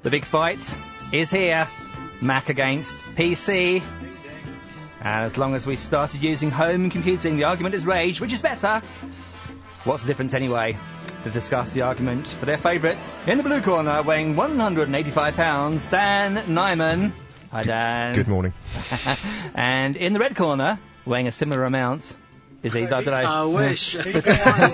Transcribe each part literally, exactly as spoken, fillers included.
The big fight is here. Mac against P C. And as long as we started using home computing, the argument is raged. Which is better? What's the difference anyway? To discuss the argument for their favourite, in the blue corner, weighing one hundred eighty-five pounds, Dan Nyman. Hi, Dan. Good morning. And in the red corner, weighing a similar amount, is he? Did I? I wish. This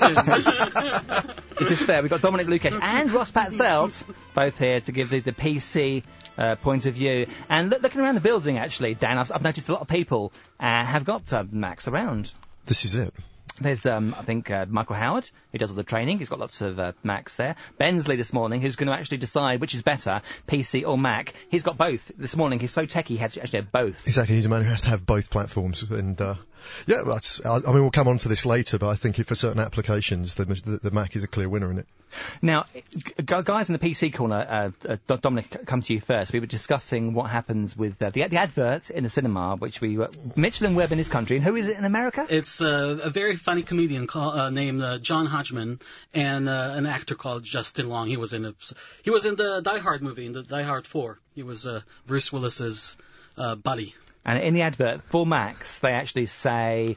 is fair. We've got Dominic Lukesh and Ross Patselt both here to give the, the P C uh, point of view. And look, looking around the building, actually, Dan, I've, I've noticed a lot of people uh, have got uh, Macs around. This is it. There's, um, I think, uh, Michael Howard, who does all the training. He's got lots of uh, Macs there. Bensley this morning, who's going to actually decide which is better, P C or Mac. He's got both this morning. He's so techie, he had to actually have both. Exactly. He's a man who has to have both platforms. And, uh, yeah, that's, I, I mean, we'll come on to this later, but I think for certain applications, the, the, the Mac is a clear winner in it. Now, guys in the P C corner, uh, uh, Dominic, come to you first. We were discussing what happens with uh, the, the advert in the cinema, which we uh, Mitchell and Webb in this country, and who is it in America? It's uh, a very funny comedian call, uh, named uh, John Hodgman, and uh, an actor called Justin Long. He was in a, he was in the Die Hard movie, in the Die Hard four. He was uh, Bruce Willis's uh, buddy. And in the advert for Macs, they actually say.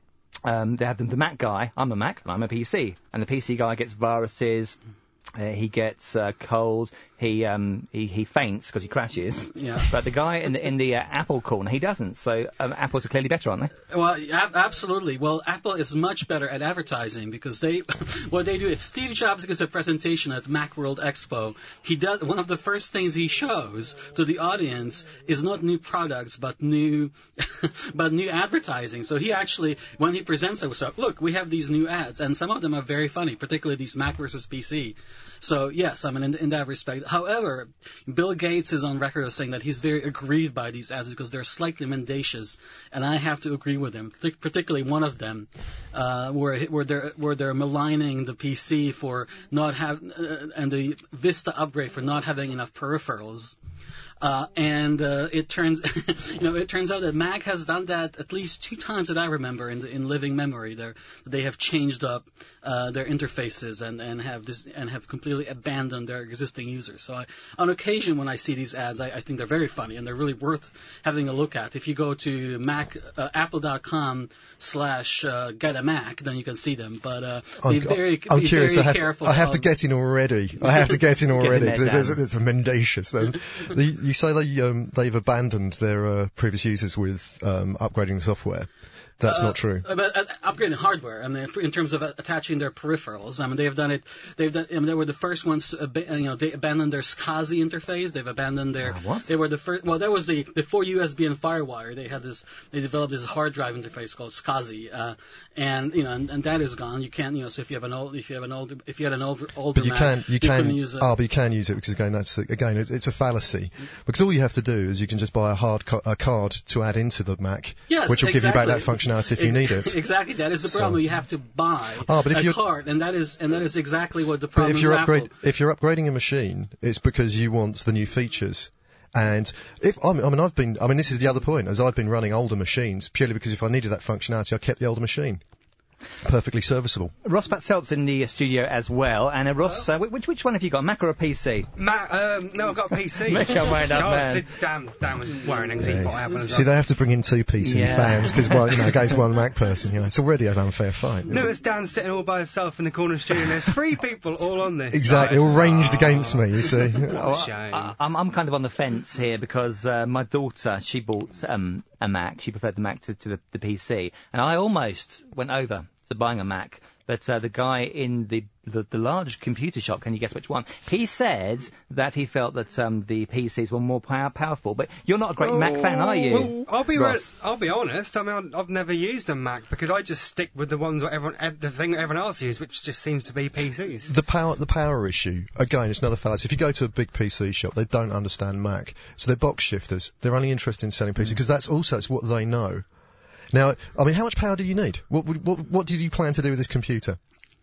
Um, they have the, the Mac guy, I'm a Mac, and I'm a P C. And the P C guy gets viruses, uh, he gets uh, cold, he um, he, he faints because he crashes. Yeah. But the guy in the in the uh, Apple corner, he doesn't. So um, Apples are clearly better, aren't they? Well, ab- absolutely. Well, Apple is much better at advertising because they, what they do, if Steve Jobs gives a presentation at Macworld Expo, he does, one of the first things he shows to the audience is not new products, but new, but new advertising. So he actually, when he presents it, so look, we have these new ads, and some of them are very funny, particularly these Mac versus P C. So yes, I mean, in, in that respect. However, Bill Gates is on record as saying that he's very aggrieved by these ads because they're slightly mendacious, and I have to agree with him. Particularly one of them, uh, where where they're where they're maligning the P C for not have uh, and the Vista upgrade for not having enough peripherals. Uh, and uh, it turns, you know, it turns out that Mac has done that at least two times that I remember in the, in living memory. They're, they have changed up uh, their interfaces and, and have this and have completely abandoned their existing users. So I, on occasion, when I see these ads, I, I think they're very funny and they're really worth having a look at. If you go to Mac uh, apple dot com slash get a Mac, then you can see them. But uh, be I'm, very, I'm be curious. very I have, careful. To, I have to get in already. I have to get in already. Get in there, it's, it's, it's mendacious. Um, the, you say they um, they've abandoned their uh, previous users with um, upgrading the software. That's uh, not true. But uh, upgrading hardware, I mean, in terms of uh, attaching their peripherals, I mean, they've done it. They've done. I mean, they were the first ones. To, ab- you know, they abandoned their SCSI interface. They've abandoned their. Uh, what? They were the first. Well, that was the before U S B and FireWire. They had this. They developed this hard drive interface called SCSI, uh, and you know, and, and that is gone. You can't. You know, so if you have an old, if you have an older, if you had an older, older but you Mac, can, you, you can, couldn't use it. Oh, but you can use it because again, that's again, it's, it's a fallacy. Because all you have to do is you can just buy a hard co- a card to add into the Mac, yes, which will exactly. give you back that functionality if you need it. Exactly, that is the problem. So, you have to buy oh, but if a you're, card, and that is and that is exactly what the problem but if you're with upgrade, Apple. If you're upgrading a machine, it's because you want the new features. And if I mean, I've been, I mean, this is the other point, as I've been running older machines purely because if I needed that functionality, I kept the older machine. Perfectly serviceable. Ross Patselt's in the uh, studio as well. And uh, Ross, uh, which which one have you got, Mac or a P C? Mac, um, no, I've got a P C. Make your mind up, no, man. it's a damn, damn was worrying to see what happens. See, they have to bring in two P C Yeah. fans because, well, you know, against one Mac person, you know, it's already an unfair fight. No, it's Dan sitting all by himself in the corner studio, and there's three people all on this. Exactly, all ranged against me, you see. Oh, shame. I, I'm, I'm kind of on the fence here because uh, my daughter, she bought um, a Mac. She preferred the Mac to, to the, the P C. And I almost went over to buying a Mac. But uh, the guy in the, the the large computer shop, can you guess which one? He said that he felt that um, the P Cs were more power- powerful. But you're not a great oh, Mac fan, are you? Well, I'll be Ross? re- I'll be honest. I mean, I've never used a Mac because I just stick with the ones that everyone, the thing that everyone else uses, which just seems to be P Cs. The power, the power issue, again, it's another fallacy. If you go to a big P C shop, they don't understand Mac. So they're box shifters. They're only interested in selling P Cs because that's also it's what they know. Now, I mean, how much power do you need? What, what, what did you plan to do with this computer?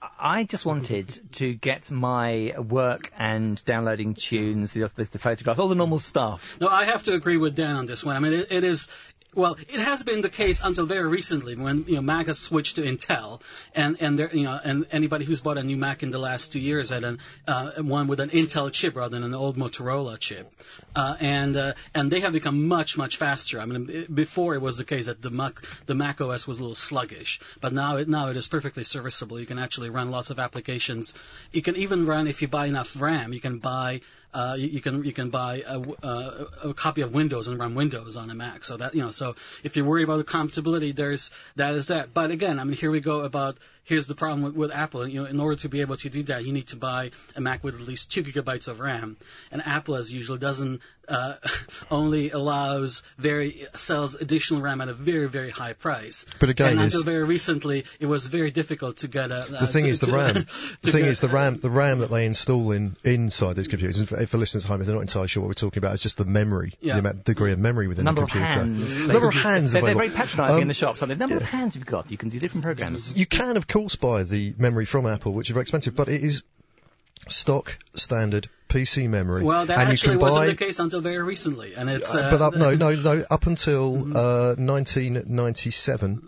I just wanted to get my work and downloading tunes, the, the, the photographs, all the normal stuff. No, I have to agree with Dan on this one. I mean, it, it is Well, it has been the case until very recently, when you know Mac has switched to Intel, and and there, you know, and anybody who's bought a new Mac in the last two years had an uh, one with an Intel chip rather than an old Motorola chip, uh, and uh, and they have become much much faster. I mean, it, before it was the case that the Mac the Mac O S was a little sluggish, but now it now it is perfectly serviceable. You can actually run lots of applications. You can even run, if you buy enough RAM, you can buy. Uh, you, you can you can buy a, a, a copy of Windows and run Windows on a Mac. So that you know, so if you're worried about the compatibility, there's that is that. But again, I mean, here we go about here's the problem with, with Apple. You know, in order to be able to do that, you need to buy a Mac with at least two gigabytes of RAM, and Apple, as usual, doesn't uh, only allows very sells additional RAM at a very very high price. But again, and until very recently, it was very difficult to get a. The thing to, is, the to, RAM. to the thing get, is, the RAM. The RAM that they install in inside these computers. And for, for listeners at home, if they're not entirely sure what we're talking about, it's just the memory, Yeah. the amount, degree of memory within Number the of computer. hands. Number of hands They're, they're available. very patronising Um, in the shops, aren't they? The number of yeah. hands you've got, you can do different programs. You can, of course, buy the memory from Apple, which is very expensive, but it is stock standard P C memory. Well, that and actually you can wasn't buy, the case until very recently, and it's. Uh, Uh, but up, no, no, no. Up until uh, nineteen ninety-seven,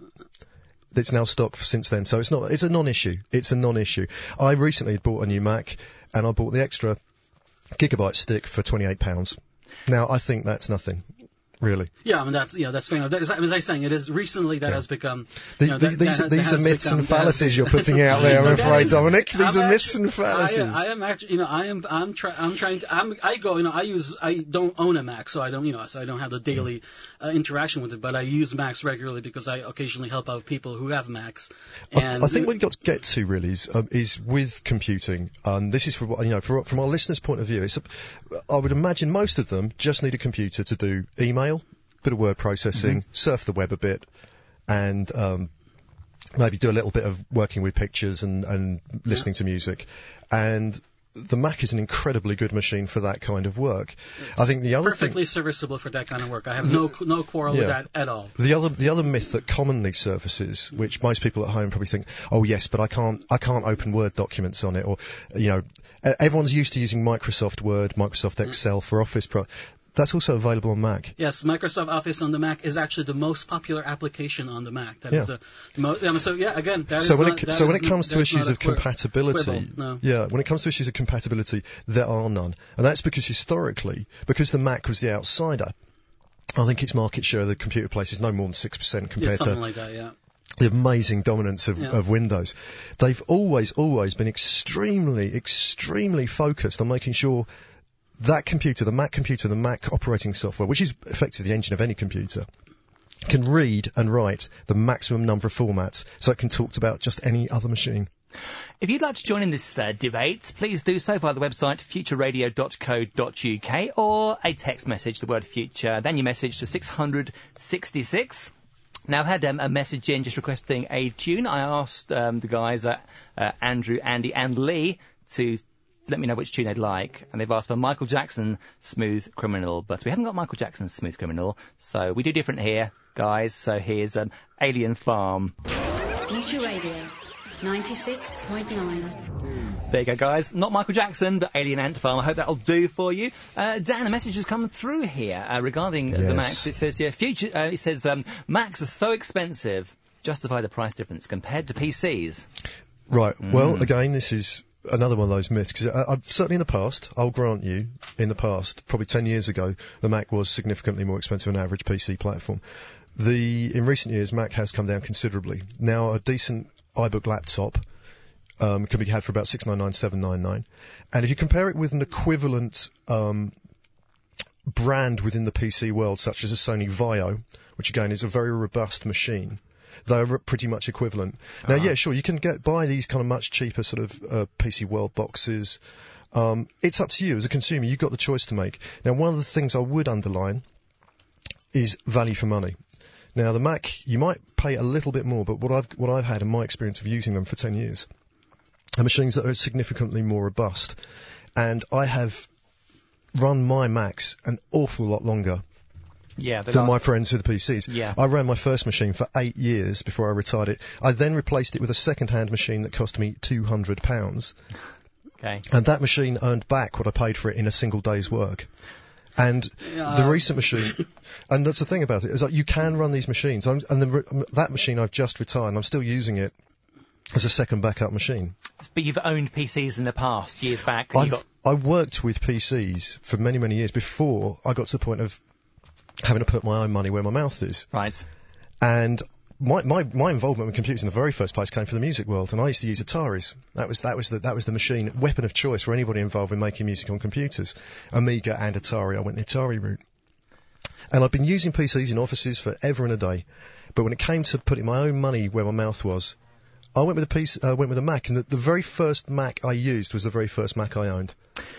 it's now stock f- since then. So it's not. It's a non-issue. It's a non-issue. I recently bought a new Mac, and I bought the extra gigabyte stick for twenty-eight pounds. Now I think that's nothing, really. Yeah, I mean that's yeah, that's fair enough. That is, as I was saying, it is recently that Yeah. has become. The, you know, the, that, these that, these that are has myths become, and that has- fallacies you're putting out there, I'm That afraid, is- Dominic. These I'm are myths actu- and fallacies. I am, I am actually, you know, I am, I'm trying, I'm trying to, I'm, I go, you know, I use, I don't own a Mac, so I don't, you know, so I don't have the daily uh, interaction with it, but I use Macs regularly because I occasionally help out people who have Macs. And I, I think what you've got to get to really is, um, is with computing. Um, this is for what you know, for, from our listeners' point of view. It's a, I would imagine most of them just need a computer to do email, bit of word processing, Mm-hmm. surf the web a bit, and um, maybe do a little bit of working with pictures and, and listening to music. And the Mac is an incredibly good machine for that kind of work. I think the other thing. perfectly serviceable for that kind of work. I have no, no quarrel with Yeah. that at all. The other, the other myth that commonly surfaces, which most people at home probably think, oh yes, but I can't, I can't open Word documents on it, or, you know, e- everyone's used to using Microsoft Word, Microsoft Excel for Office Pro. That's also available on Mac. Yes, Microsoft Office on the Mac is actually the most popular application on the Mac. That is Yeah. the most. Um, so yeah, again, that So is when not, it, that so when is it comes not- to that's issues not a of quir- compatibility, quibble, no. yeah, when it comes to issues of compatibility, there are none. And that's because historically, because the Mac was the outsider, I think its market share of the computer place is no more than six percent Yeah, compared something to like that. Yeah. the amazing dominance of, Yeah. of Windows. They've always, always been extremely, extremely focused on making sure that computer, the Mac computer, the Mac operating software, which is effectively the engine of any computer, can read and write the maximum number of formats so it can talk about just any other machine. If you'd like to join in this uh, debate, please do so via the website future radio dot co dot uk or a text message, the word future, then your message to six hundred sixty-six. Now, I had um, a message in just requesting a tune. I asked um, the guys, uh, uh, Andrew, Andy and Lee, to let me know which tune they'd like, and they've asked for Michael Jackson, Smooth Criminal, but we haven't got Michael Jackson's Smooth Criminal, so we do different here, guys. So here's um, Alien Farm. Future Radio, ninety-six point nine. There you go, guys. Not Michael Jackson, but Alien Ant Farm. I hope that'll do for you. Uh, Dan, a message has come through here uh, regarding uh, the Yes. Macs. It says, yeah, future. Uh, it says um, Macs are so expensive. Justify the price difference compared to P Cs. Right. Well, again, this is another one of those myths, because uh, certainly in the past, I'll grant you, in the past, probably ten years ago, the Mac was significantly more expensive than an average P C platform. The in recent years, Mac has come down considerably. Now, a decent iBook laptop um, can be had for about six nine nine, seven nine nine, and if you compare it with an equivalent um, brand within the P C world, such as a Sony Vaio, which again is a very robust machine, they're pretty much equivalent. Now, yeah, sure, you can get buy these kind of much cheaper sort of uh, P C World boxes. Um, it's up to you as a consumer. You've got the choice to make. Now, one of the things I would underline is value for money. Now, the Mac, you might pay a little bit more, but what I've what I've had in my experience of using them for ten years are machines that are significantly more robust, and I have run my Macs an awful lot longer Yeah, than my friends with the P Cs. Yeah. I ran my first machine for eight years before I retired it. I then replaced it with a second-hand machine that cost me two hundred pounds. Okay. And that machine earned back what I paid for it in a single day's work. And Yeah. the recent machine, And that's the thing about it, is that you can run these machines. I'm, and the, re- that machine I've just retired, and I'm still using it as a second backup machine. But you've owned P Cs in the past, years back. and I've, you got I worked with P Cs for many, many years before I got to the point of having to put my own money where my mouth is. Right. And my, my, my involvement with computers in the very first place came from the music world, and I used to use Ataris. That was, that was the, that was the machine, weapon of choice for anybody involved in making music on computers. Amiga and Atari, I went the Atari route. And I've been using P Cs in offices forever and a day. But when it came to putting my own money where my mouth was, I went with a piece, uh, went with a Mac, and the, the very first Mac I used was the very first Mac I owned.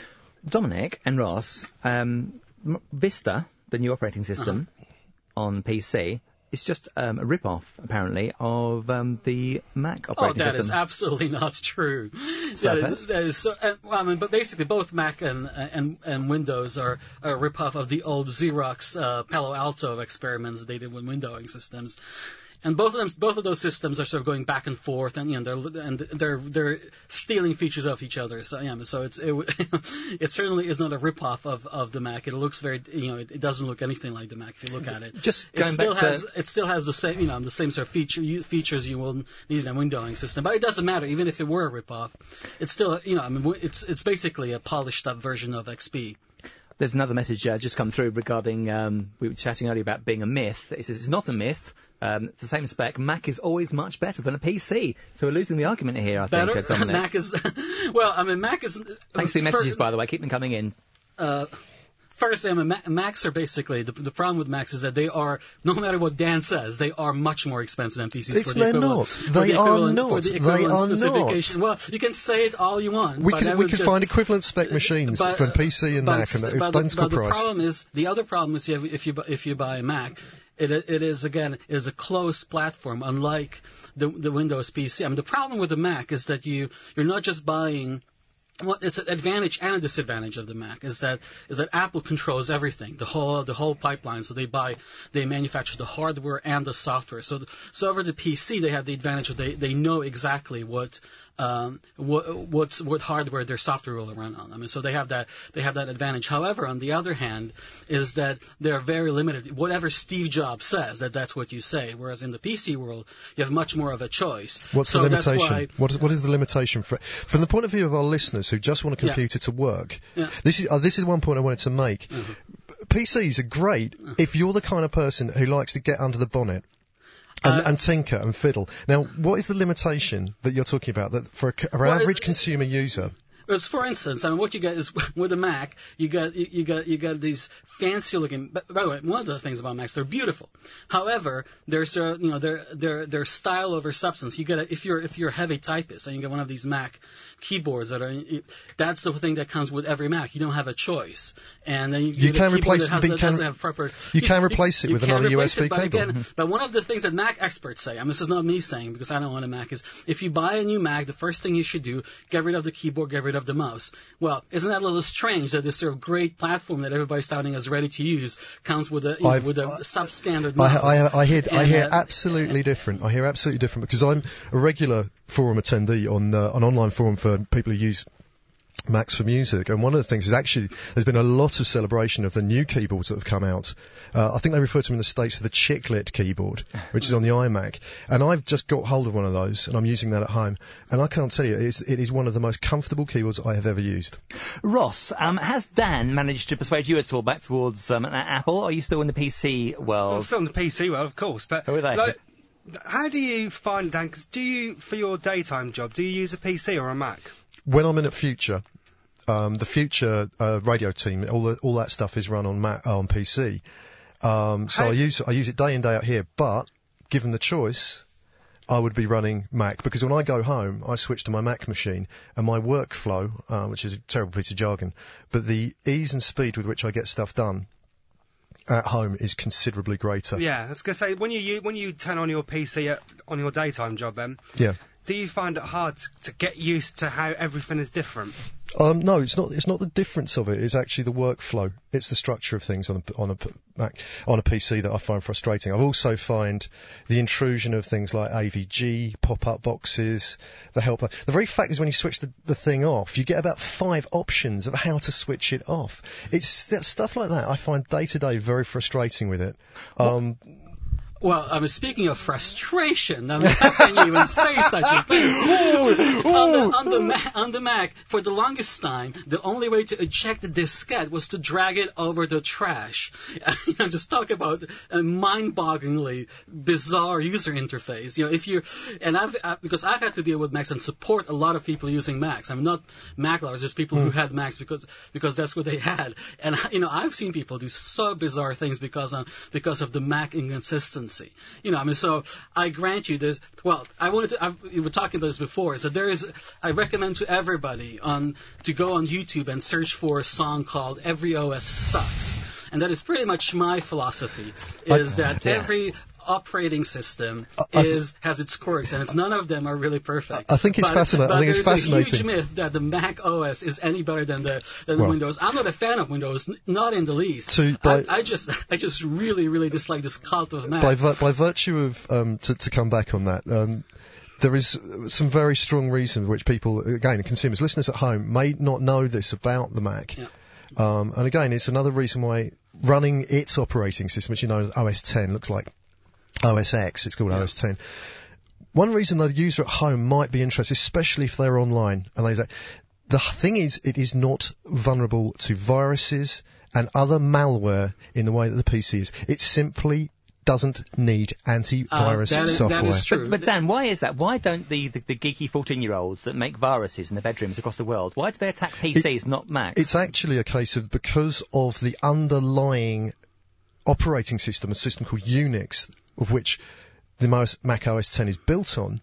Dominic and Ross, um, M- Vista, the new operating system Uh-huh. on P C, is just um, a rip-off, apparently, of um, the Mac Oh, operating that system. is absolutely not true. So That is, that is so, uh, well, I mean, but basically, both Mac and and and Windows are a rip-off of the old Xerox uh, Palo Alto experiments they did with windowing systems. And both of them, both of those systems are sort of going back and forth, and you know, they're and they're they're stealing features off each other. So yeah, so it's it, it certainly is not a rip-off of, of the Mac. It looks very, you know, it, it doesn't look anything like the Mac if you look at it. Just it going still back has to it still has the same, you know, the same sort of feature you, features you will need in a windowing system. But it doesn't matter, even if it were a rip-off, it's still, you know, I mean, it's it's basically a polished-up version of X P. there's another message uh, just come through regarding, um, we were chatting earlier about being a myth. It says it's not a myth. Um, it's the same spec. Mac is always much better than a P C. So we're losing the argument here, I Better? think, uh, Dominic. Mac is, well, I mean, Mac is... Thanks for your messages, first, by the way. Keep them coming in. Uh, First, I mean, Ma- Macs are basically, the, the problem with Macs is that they are, no matter what Dan says, they are much more expensive than P Cs. It's for the they're equivalent, not. for They the are equivalent- not. For the They equivalent are not. specification. Well, you can say it all you want. We but can I we would can just, find equivalent spec machines but, from P C and but, Mac and but, at but, identical but the price. problem is, the other problem is, you have, if you bu- if you buy a Mac, it it is again it is a closed platform, unlike the the Windows P C. I mean, the problem with the Mac is that you you're not just buying. Well, it's an advantage and a disadvantage of the Mac is that is that Apple controls everything, the whole the whole pipeline. So they buy, they manufacture the hardware and the software. So so over the P C, they have the advantage of they they know exactly what um what what what hardware their software will run on. I mean, so they have that they have that advantage. However, on the other hand, is that they're very limited. Whatever Steve Jobs says, that that's what you say. Whereas in the P C world, you have much more of a choice. What's so the that's limitation? why, What is what is the limitation for from the point of view of our listeners who just want a Yeah. computer to work? Yeah. This is uh, this is one point I wanted to make. Mhm. P Cs are great if you're the kind of person who likes to get under the bonnet. And, Uh, and tinker and fiddle. Now, what is the limitation that you're talking about that for a, c- an Well, average it- consumer user? Because, for instance, I mean, what you get is with a Mac, you got you, you got you got these fancy-looking. By the way, one of the things about Macs, they're beautiful. However, there's a, you know their their their style over substance. You get a, if you're if you're a heavy typist and you get one of these Mac keyboards that are, that's the thing that comes with every Mac. You don't have a choice, and then you, You get a can keyboard replace- that, has, but you that can- doesn't have proper. you can replace it with can another replace U S B it, but cable. Again, but one of the things that Mac experts say, I mean, this is not me saying because I don't own a Mac, is if you buy a new Mac, the first thing you should do, get rid of the keyboard, get rid of the mouse. Well, isn't that a little strange that this sort of great platform that everybody's touting as ready to use comes with a you know, I've- with a substandard I, mouse? I, I hear I And, hear uh, absolutely different. I hear absolutely different because I'm a regular forum attendee on uh, an online forum for people who use Macs for music, and one of the things is actually there's been a lot of celebration of the new keyboards that have come out. Uh, I think they refer to them in the States as the chiclet keyboard, which is on the iMac, and I've just got hold of one of those, and I'm using that at home, and I can't tell you, it is, it is one of the most comfortable keyboards I have ever used. Ross, um, has Dan managed to persuade you at all back towards um, an Apple? Or are you still in the P C Well, world? still on the P C world, of course, but Who are they? like, how do you find, Dan? 'Cause do you, for your daytime job, do you use a P C or a Mac? When I'm in at Future, um, the Future uh, radio team, all the, all that stuff is run on Mac, uh, on P C. Um, so How- I use I use it day in day out here. But given the choice, I would be running Mac because when I go home, I switch to my Mac machine and my workflow, uh, which is a terrible piece of jargon, but the ease and speed with which I get stuff done at home is considerably greater. Yeah, I was gonna say when you u- when you turn on your P C at, on your daytime job, then Yeah. do you find it hard to, to get used to how everything is different? Um, no, it's not. It's not the difference of it. It's actually the workflow. It's the structure of things on a on a Mac, on a P C that I find frustrating. I also find the intrusion of things like A V G, pop-up boxes, the help. The very fact is when you switch the, the thing off, you get about five options of how to switch it off. It's stuff like that I find day to day very frustrating with it. Um, Well, I was speaking of frustration. I mean, how can you even say such a thing? on, the, on, the Mac, on the Mac, for the longest time, the only way to eject the diskette was to drag it over the trash. You know, just talk about a mind-bogglingly bizarre user interface. You know, if you and I've I, because I've had to deal with Macs and support a lot of people using Macs. I'm not Mac lovers, just people mm. who had Macs because because that's what they had. And you know, I've seen people do so bizarre things because of, because of the Mac inconsistency. You know, I mean, so I grant you there's, well, I wanted to, I've, we were talking about this before, so there is, I recommend to everybody on, to go on YouTube and search for a song called Every O S Sucks. And that is pretty much my philosophy, is I, that yeah. every operating system is has its quirks, and it's none of them are really perfect. I think it's but, fascinating. But I think it's fascinating. There's a huge myth that the Mac O S is any better than the than well, the Windows. I'm not a fan of Windows, n- not in the least. To, by, I, I just I just really really dislike this cult of Mac. By, vir- by virtue of um, to, to come back on that. Um, There is some very strong reason which people, again, consumers, listeners at home, may not know this about the Mac. Yeah. Um, and again, it's another reason why running its operating system, which you know as O S ten, looks like O S X, it's called yeah. O S ten. One reason the user at home might be interested, especially if they're online, and they say, the thing is, it is not vulnerable to viruses and other malware in the way that the P C is. It simply doesn't need antivirus uh, that is, software. That is true. But, but Dan, why is that? Why don't the, the, the geeky fourteen-year-olds that make viruses in their bedrooms across the world, why do they attack P Cs, it, not Macs? It's actually a case of because of the underlying operating system, a system called Unix, of which the Mac O S ten is built on.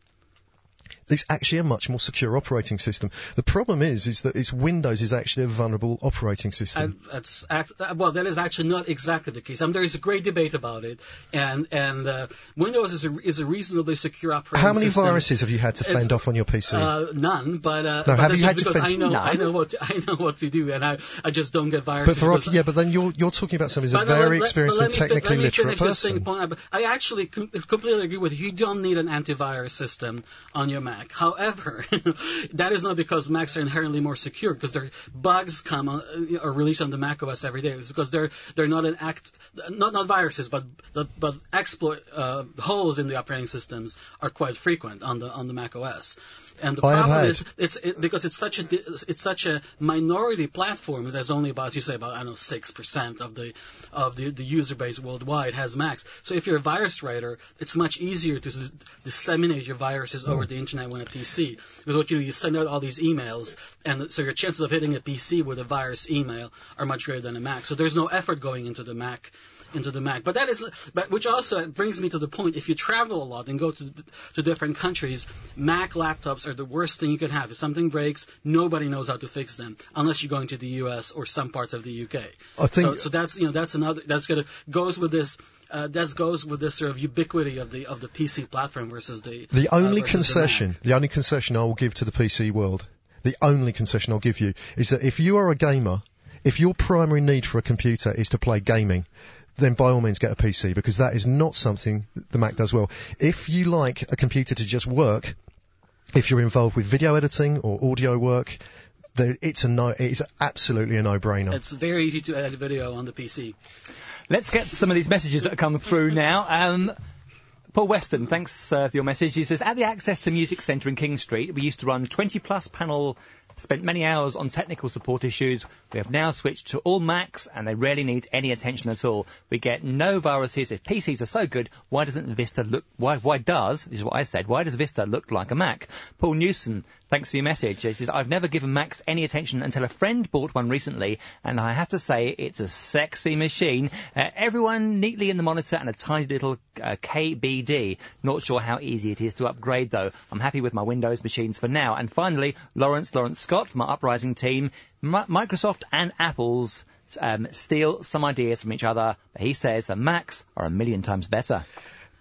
It's actually a much more secure operating system. The problem is, is that it's Windows is actually a vulnerable operating system. Uh, that's act, uh, well, that is actually not exactly the case. I mean, there is a great debate about it, and and uh, Windows is a is a reasonably secure operating system. How many system. viruses have you had to fend it's, off on your P C? Uh, none, but uh, no, but have you had because to fend? I know no. I know what to, I know what to do, and I I just don't get viruses. But for yeah, but then you're you're talking about somebody who's a very let, experienced and technically fi- literate person. Point. I actually com- completely agree with you. You don't need an antivirus system on your Mac. However, that is not because Macs are inherently more secure, because their bugs come on, are released on the Mac O S every day. It's because they're they're not an act, not not viruses, but but, but exploit uh, holes in the operating systems are quite frequent on the on the Mac O S. And the I problem is, it's it, because it's such a it's such a minority platform. There's only about, as you say, about I don't know six percent of the of the, the user base worldwide has Macs. So if you're a virus writer, it's much easier to s- disseminate your viruses over the internet when a P C. Because what you do, you send out all these emails, and so your chances of hitting a P C with a virus email are much greater than a Mac. So there's no effort going into the Mac. into the Mac. But that is, but which also brings me to the point, if you travel a lot and go to to different countries, Mac laptops are the worst thing you could have. If something breaks, nobody knows how to fix them, unless you're going to the U S or some parts of the U K. I think so, so that's, you know, that's another, that's gonna, goes with this, uh, that goes with this sort of ubiquity of the, of the P C platform versus the, the only uh, versus concession, the, the only concession I will give to the P C world, the only concession I'll give you is that if you are a gamer, if your primary need for a computer is to play gaming, then by all means get a P C, because that is not something the Mac does well. If you like a computer to just work, if you're involved with video editing or audio work, it's a no, it's absolutely a no-brainer. It's very easy to edit video on the P C. Let's get some of these messages that are coming through now. Um, Paul Weston, thanks uh, for your message. He says, at the Access to Music Centre in King Street, we used to run twenty plus panel, spent many hours on technical support issues. We have now switched to all Macs, and they rarely need any attention at all. We get no viruses. If P Cs are so good, why doesn't Vista look, why, why does, this is what I said, why does Vista look like a Mac? Paul Newson, thanks for your message. He says, I've never given Macs any attention until a friend bought one recently, and I have to say, it's a sexy machine. Uh, everyone neatly in the monitor and a tiny little uh, K B D. Not sure how easy it is to upgrade, though. I'm happy with my Windows machines for now. And finally, Lawrence, Lawrence Scott from our Uprising team, M- Microsoft and Apple's um, steal some ideas from each other, but he says the Macs are a million times better.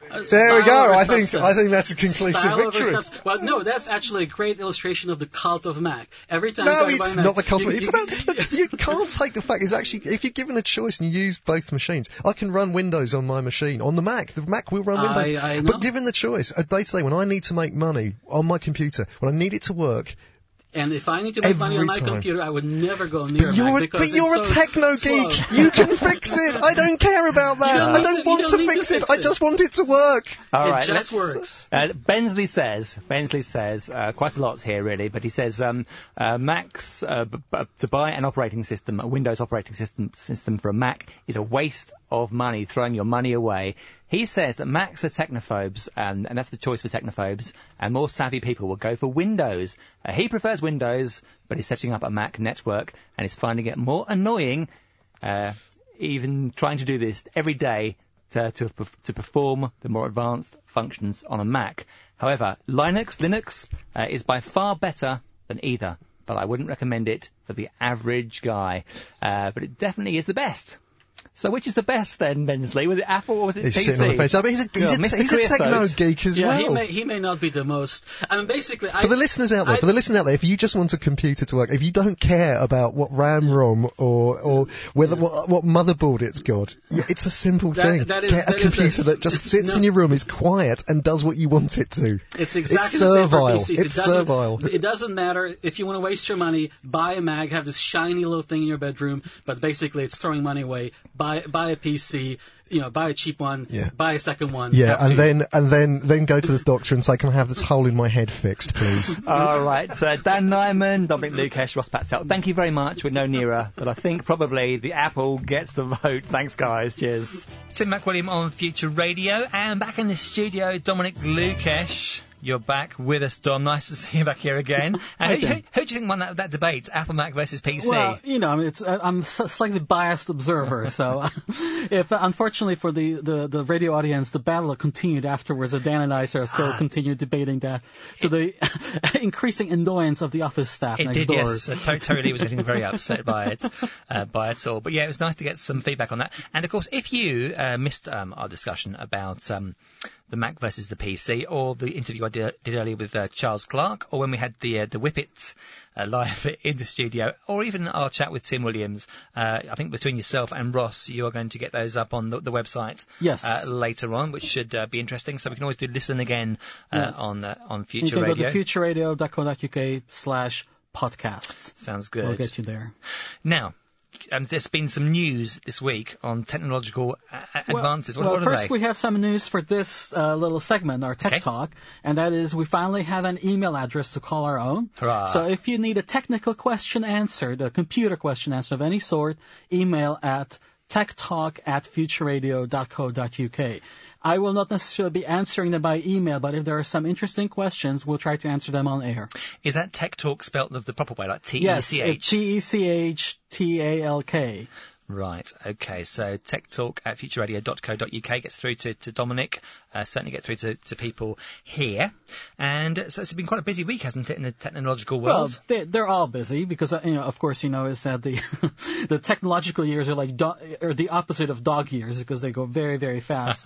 Uh, There we style go. over I think substance. I think that's a conclusive Style over victory. substance. Well, no, that's actually a great illustration of the cult of Mac. Every time No, you go to it's buy a not the Mac, cult. you- It's you- about you can't take the fact. It's actually if you're given a choice and you use both machines, I can run Windows on my machine on the Mac. The Mac will run Windows. I- I know. But given the choice, a day to day when I need to make money on my computer, when I need it to work, And if I need to make money on Every my time. computer, I would never go near but a you're Mac a, because but you're a it's so techno slow. geek. You can fix it. I don't care about that. don't I need don't to- want you to don't need fix to it. fix I it. just want it to work. All It right, just let's- works. Uh, Bensley says, Bensley says, uh, quite a lot here really, but he says um, uh, Macs uh, b- b- to buy an operating system, a Windows operating system system for a Mac is a waste of money, throwing your money away. He says that Macs are technophobes, um, and that's the choice for technophobes, and more savvy people will go for Windows. Uh, he prefers Windows, but he's setting up a Mac network, and is finding it more annoying, uh, even trying to do this every day to, to, to perform the more advanced functions on a Mac. However, Linux, Linux uh, is by far better than either, but I wouldn't recommend it for the average guy. Uh, but it definitely is the best. So which is the best then, Bensley? Was it Apple or was it He's P C? sitting on the fence. I mean, he's a, he's Yeah, a, Mister he's a Creosote. techno geek as Yeah, well. he may he may not be the most. I mean, basically, I, For the listeners out there, I- for the listeners out there, if you just want a computer to work, if you don't care about what RAM, ROM, or or whether what, what motherboard it's got, yeah, it's a simple That- thing. that is- Get a that is a- computer that just sits No. in your room, is quiet, and does what you want it to. It's exactly It's the same for servile. P Cs. It's it doesn't, servile. It doesn't matter if you want to waste your money. Buy a Mac, have this shiny little thing in your bedroom, but basically it's throwing money away. Buy buy a P C. You know, buy a cheap one. Yeah. Buy a second one. Yeah, have and two. then and then then go to the doctor and say, "Can I have this hole in my head fixed, please?" All right, so Dan Nyman, Dominic Lukesh, Ross Patel, thank you very much. We're no nearer, but I think probably the Apple gets the vote. Thanks, guys. Cheers. Tim McWilliam on Future Radio, and back in the studio, Dominic Lukesh. You're back with us, Dom. Nice to see you back here again. And who, who, who do you think won that, that debate, Apple Mac versus P C? Well, you know, I mean, it's uh, I'm a slightly biased observer, so if unfortunately for the, the, the radio audience, the battle continued afterwards. So Dan and I sort of still continued debating that to the increasing annoyance of the office staff It next did, door. yes. Uh, to- totally was getting very upset by it, uh, by it all. But yeah, it was nice to get some feedback on that. And of course, if you uh, missed um, our discussion about um, the Mac versus the P C, or the interview I did, did earlier with uh, Charles Clark, or when we had the uh, the Whippet uh, live in the studio, or even our chat with Tim Williams, uh, I think between yourself and Ross, you are going to get those up on the, the website Yes. uh, later on, which should uh, be interesting. So we can always do listen again uh, Yes. on uh, on You Future can Radio. go to futureradio dot co dot uk slash podcasts. Sounds good. We'll get you there. Now, um, there's been some news this week on technological uh, advances. What, Well, what are first they? we have some news for this uh, little segment, our Tech Okay. Talk, and that is we finally have an email address to call our own. Hurrah. So if you need a technical question answered, a computer question answered of any sort, email at techtalk at futureradio dot co dot uk. I will not necessarily be answering them by email, but if there are some interesting questions, we'll try to answer them on air. Is that Tech Talk spelt the, the proper way, like T E Yes, C uh, H? T E C H T A L K. Right, okay, so techtalk at futureradio dot co dot uk gets through to, to Dominic, uh, certainly get through to, to people here. And uh, so it's been quite a busy week, hasn't it, in the technological Well, world? they, they're all busy because, uh, you know, of course, you know, is that the the technological years are like do- are the opposite of dog years because they go very, very fast.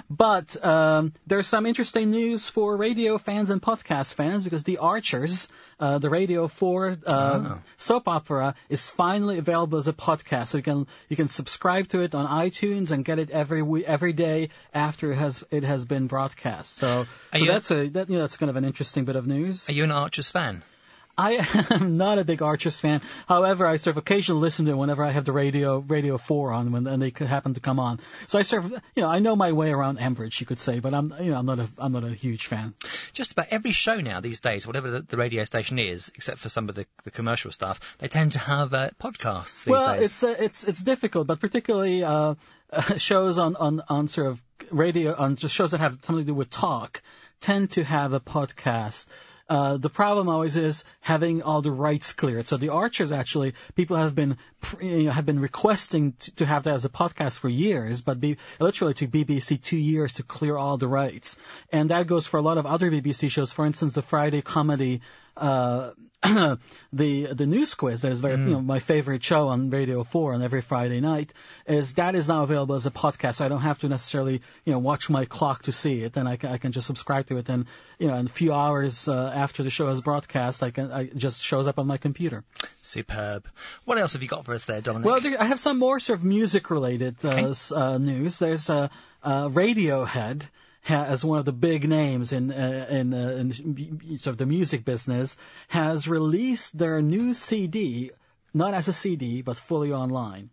But um, there's some interesting news for radio fans and podcast fans because The Archers, uh, the Radio four uh, Oh. soap opera, is finally available as a podcast. So you can you can subscribe to it on iTunes and get it every we- every day after it has it has been broadcast. So, Are so you- that's a that, you know that's kind of an interesting bit of news. Are you an Archers fan? I am not a big Archers fan. However, I sort of occasionally listen to it whenever I have the radio Radio four on when and they could happen to come on. So I sort of, you know, I know my way around Ambridge, you could say, but I'm, you know, I'm not a I'm not a huge fan. Just about every show now these days, whatever the, the radio station is, except for some of the, the commercial stuff, they tend to have uh, podcasts these well, days. it's uh, it's it's difficult, but particularly uh, uh, shows on, on on sort of radio on just shows that have something to do with talk tend to have a podcast. Uh, the problem always is having all the rights cleared. So the Archers actually, people have been you know, have been requesting to, to have that as a podcast for years, but be, literally to B B C two years to clear all the rights. And that goes for a lot of other B B C shows. For instance, the Friday comedy uh, the the news quiz that is very, mm. you know, my favorite show on Radio four on every Friday night, is that is now available as a podcast. So I don't have to necessarily, you know, watch my clock to see it. And I can, I can just subscribe to it. And, you know, in a few hours uh, after the show is broadcast, I can I, it just shows up on my computer. Superb. What else have you got for us there, Dominic? Well, there, I have some more sort of music-related uh, okay. uh, news. There's uh, uh, Radiohead as one of the big names in uh, in, uh, in sort of the music business, has released their new C D, not as a C D, but fully online.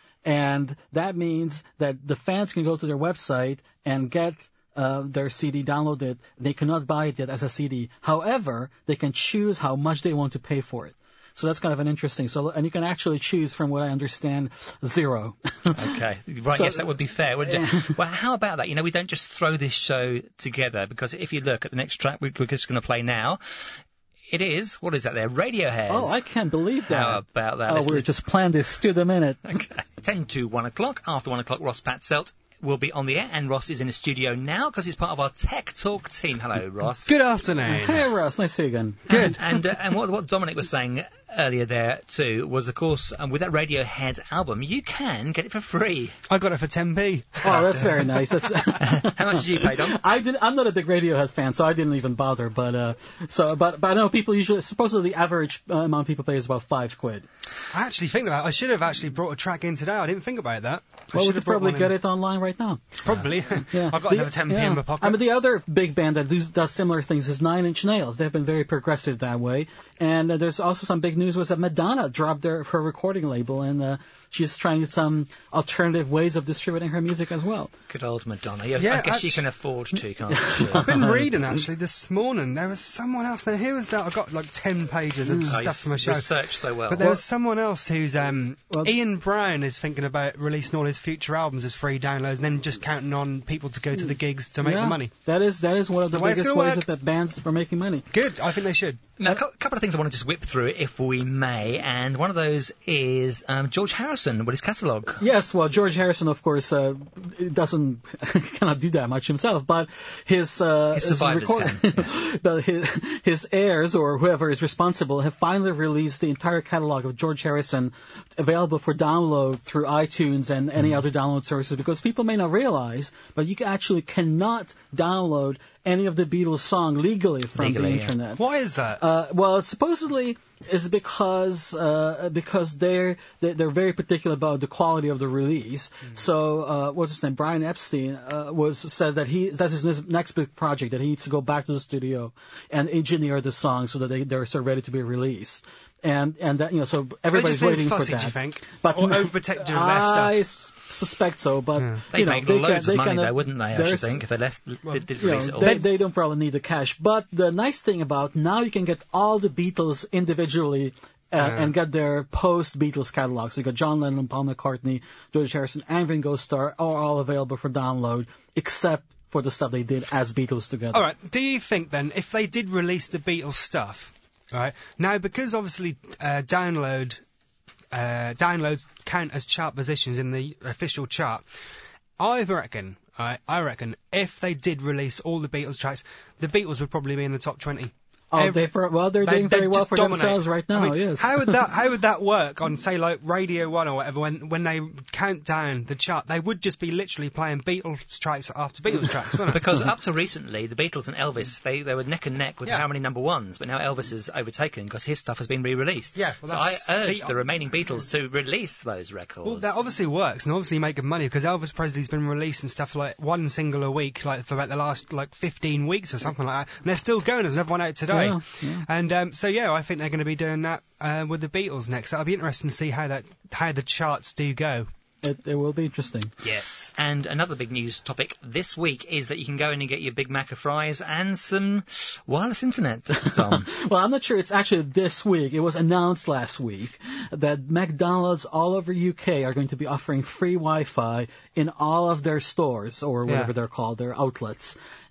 And that means that the fans can go to their website and get uh, their C D downloaded. They cannot buy it yet as a C D. However, they can choose how much they want to pay for it. So that's kind of an interesting. So, and you can actually choose, from what I understand, zero. Okay, right. So, yes, that would be fair, wouldn't it? Well, how about that? You know, we don't just throw this show together, because if you look at the next track we're just going to play now, it is, what is that there? Radiohead. Oh, I can't believe that. How about that? Oh, we just planned this to the minute. Okay. ten to one o'clock. After one o'clock, Ross Patzelt will be on the air, and Ross is in the studio now because he's part of our Tech Talk team. Hello, Ross. Good afternoon. Hey, Ross. Nice to see you again. Good. And and, uh, and what, what Dominic was saying earlier there too was, of course, um, with that Radiohead album, you can get it for free. I got it for ten p. Oh, that's very nice. That's How much did you pay, Dom? I didn't. I'm not a big Radiohead fan, so I didn't even bother. But uh, so, but but I know people usually, supposedly the average uh, amount of people pay is about five quid. I actually think about it. I should have actually brought a track in today. I didn't think about that. I well, we could probably get it online right now. Probably. Yeah. I've got the, another ten p yeah. in my pocket. I mean, the other big band that does, does similar things is Nine Inch Nails. They've been very progressive that way. And uh, there's also some big news was that Madonna dropped their, her recording label, and uh, she's trying some alternative ways of distributing her music as well. Good old Madonna. Yeah, yeah I guess actually, she can afford to, can't she? I've been reading, actually, this morning. There was someone else. Now, who was that? I got like ten pages of mm. stuff nice. from my show. Researched so well. But there well, was someone else who's... Um, well, Ian Brown is thinking about releasing all his future albums as free downloads and then just counting on people to go to the gigs to make yeah, the money. That is that is one of the, the biggest ways that, that bands are making money. Good. I think they should. Now, a couple of things I want to just whip through, if we may, and one of those is um, George Harrison with his catalogue. Yes, well, George Harrison, of course, uh, doesn't cannot do that much himself, but his uh, his survivors his record- can. Yeah. But his, his heirs or whoever is responsible have finally released the entire catalogue of George Harrison, available for download through iTunes and any mm. other download services, because people may not realize, but you actually cannot download any of the Beatles song legally from legally, the yeah. internet. Why is that? Uh, well, supposedly is because uh, because they're they're very particular about the quality of the release. Mm. So uh, what's his name? Brian Epstein uh, was said that he that's his next big project, that he needs to go back to the studio and engineer the song so that they they're sort of ready to be released. And and that, you know, so everybody's waiting fussy, for that. Do you think? But or overprotective of their stuff. I s- suspect so, but yeah. They'd you know, make they loads can, of money, kinda, though, wouldn't they? I should think if they left, well, did, did release know, it all. They, they don't probably need the cash. But the nice thing about now, you can get all the Beatles individually. Uh, yeah. And get their post-Beatles catalog. So you got John Lennon, Paul McCartney, George Harrison, and Ringo Starr, are all available for download, except for the stuff they did as Beatles together. All right. Do you think then, if they did release the Beatles stuff, right now, because obviously uh, download uh, downloads count as chart positions in the official chart, I reckon, right, I reckon, if they did release all the Beatles tracks, the Beatles would probably be in the top twenty. Oh, Every, they, well, they're doing very well for dominate. themselves right now. I mean, yes. How would that How would that work on, say, like Radio One or whatever? When when they count down the chart, they would just be literally playing Beatles tracks after Beatles tracks, wouldn't it? Because up to recently, the Beatles and Elvis, they, they were neck and neck with yeah. how many number ones, but now Elvis is overtaken because his stuff has been re-released. Yeah, well, so I urge see, the remaining Beatles to release those records. Well, that obviously works, and obviously making money, because Elvis Presley's been releasing stuff like one single a week, like for about the last like fifteen weeks or something like that, and they're still going. There's another one out today, yeah, yeah. and um, so yeah, I think they're going to be doing that uh, with the Beatles next. That'll be interesting to see how that how the charts do go. It, it will be interesting. Yes. And another big news topic this week is that you can go in and get your Big Mac of fries and some wireless internet, Tom. Well, I'm not sure it's actually this week. It was announced last week that McDonald's all over U K are going to be offering free Wi-Fi in all of their stores, or whatever yeah. they're called, their outlets.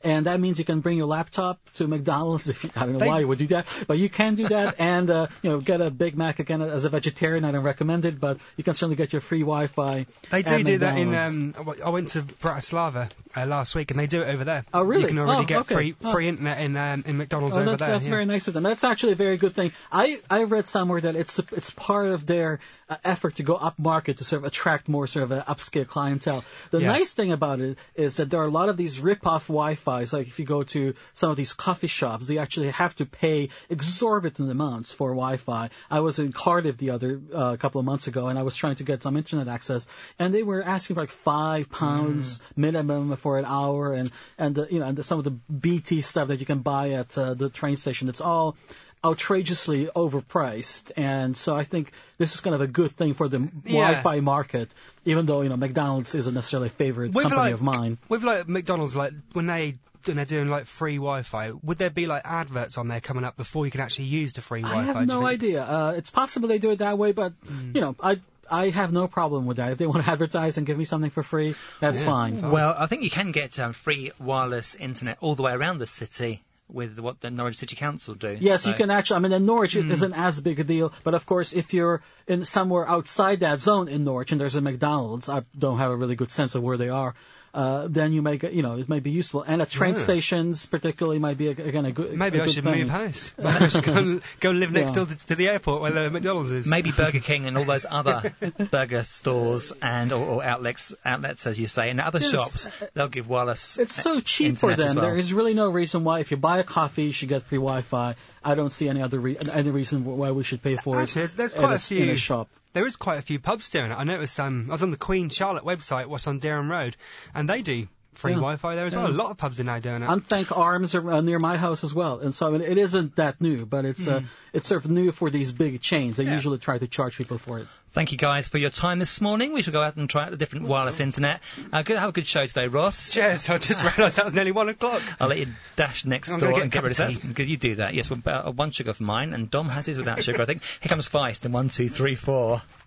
and that means you can bring your laptop to McDonald's. If you, I don't know They- why you would do that, but you can do that, and uh, you know, get a Big Mac again. As a vegetarian, I don't recommend it, but you can certainly get your free Wi-Fi. They do at do that in. McDonald's. Um, I went to Bratislava uh, last week, and they do it over there. Oh, really? You can already Oh, get okay. free Oh. free internet in um, in McDonald's Oh, over that's, there. that's yeah. very nice of them. That's actually a very good thing. I, I read somewhere that it's it's part of their uh, effort to go up market to sort of attract more sort of an upscale clientele. The Yeah. nice thing about it is that there are a lot of these rip-off Wi-Fis. Like if you go to some of these coffee shops, they actually have to pay exorbitant amounts for Wi-Fi. I was in Cardiff the other uh, a couple of months ago, and I was trying to get some internet access, and they were asking for like five pounds minimum for an hour, and and the, you know and the, some of the B T stuff that you can buy at uh, the train station. It's all outrageously overpriced, and so I think this is kind of a good thing for the Yeah. Wi-Fi market, even though you know McDonald's isn't necessarily a favorite With company like, of mine. With like McDonald's, like when they when they're doing like free Wi-Fi, would there be like adverts on there coming up before you can actually use the free Wi-Fi? I have do you no think? idea. Uh, it's possible they do it that way, but you know, I I have no problem with that. If they want to advertise and give me something for free, that's Yeah. fine. Well, I think you can get um, free wireless internet all the way around the city with what the Norwich City Council do. Yes, So- you can actually. I mean, in Norwich it isn't as big a deal, but of course, if you're in somewhere outside that zone in Norwich and there's a McDonald's, I don't have a really good sense of where they are. Uh, then you may, get, you know, it may be useful. And at train Yeah. stations, particularly, might be a, again a good. Maybe a I good should thing. move house. Maybe I should go, and, go live next Yeah. door to, to the airport where uh, McDonald's is. Maybe Burger King and all those other burger stores and or, or outlets, outlets as you say, and other Yes. shops, they'll give wireless. It's so cheap for internet as them. well. There is really no reason why, if you buy a coffee, you should get free Wi-Fi. I don't see any other re- any reason why we should pay for Actually, it there's at quite a, a few. in a shop. There is quite a few pubs doing it. I noticed. Um, I was on the Queen Charlotte website, what's on Dereham Road, and they do free Yeah. Wi-Fi there as well. Yeah. A lot of pubs are now doing it. Unthank Arms are uh, near my house as well, and so I mean, it isn't that new, but it's uh, it's sort of new for these big chains. They Yeah. usually try to charge people for it. Thank you guys for your time this morning. We shall go out and try out the different wireless internet. Uh, good, have a good show today, Ross. Cheers. I just realised that was nearly one o'clock. I'll let you dash next I'm door gonna get and a get cup rid of of that. Good, you do that. Yes, well, uh, one sugar for mine, and Dom has his without sugar, I think. Here comes Feist in one, two, three, four.